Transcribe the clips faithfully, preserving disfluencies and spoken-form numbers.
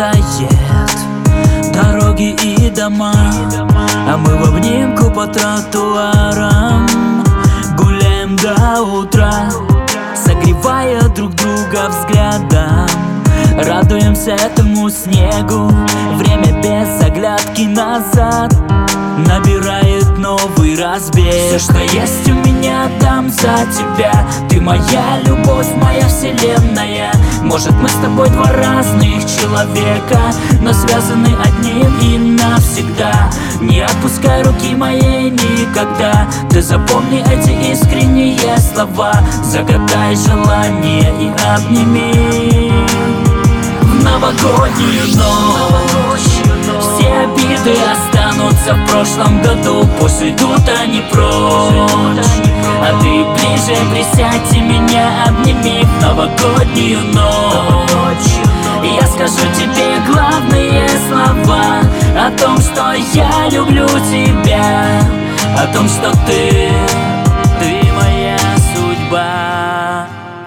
тает дороги и дома, а мы в обнимку по тротуарам гуляем до утра, согревая друг друга взглядом. Радуемся этому снегу, время без оглядки назад набирает новый разбег. Все, что есть у меня, дам за тебя. Ты моя любовь, моя вселенная. Может, мы с тобой два разных человека, но связаны одним и навсегда. Не отпускай руки моей никогда. Ты запомни эти искренние слова, загадай желание и обними. В новогоднюю ночь все обиды останутся в прошлом году, пусть идут они прочь. А ты ближе присядь и меня обними. В новогоднюю ночь я скажу тебе главные слова о том, что я люблю тебя, о том, что ты, ты моя судьба.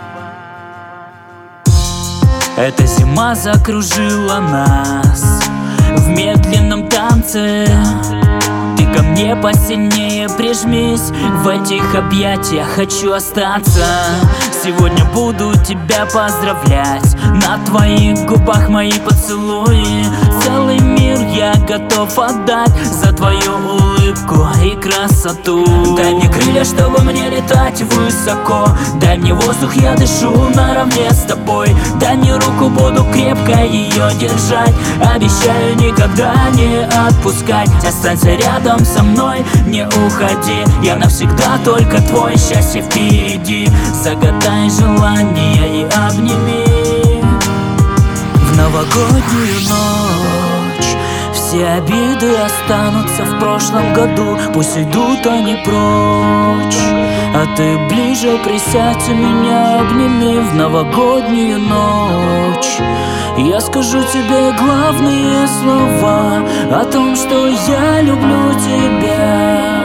Эта зима закружила нас в медленном танце. Ты ко мне посильнее прижмись, в этих объятиях хочу остаться. Сегодня буду тебя поздравлять, на твоих губах мои поцелуи. Целый мир я готов отдать за твою улыбку и красоту. Дай мне крылья, чтобы мне летать высоко. Дай мне воздух, я дышу наравне с тобой. Дай мне руку, буду крепко ее держать. Обещаю никогда не отпускать. Останься рядом со мной, не уходи. Я навсегда только твой, счастье впереди. Загадай желание и обними. В новогоднюю ночь все обиды останутся в прошлом году, пусть идут они прочь. А ты ближе присядь и меня обними. В новогоднюю ночь я скажу тебе главные слова о том, что я люблю тебя.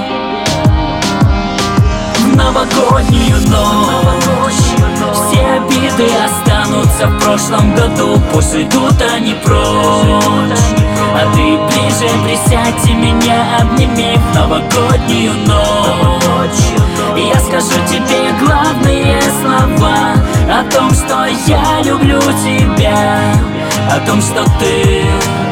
В новогоднюю ночь все обиды останутся в прошлом году, пусть идут они прочь. А ты ближе присядь и меня обними. В новогоднюю ночь я скажу тебе главные слова о том, что я люблю тебя, о том, что ты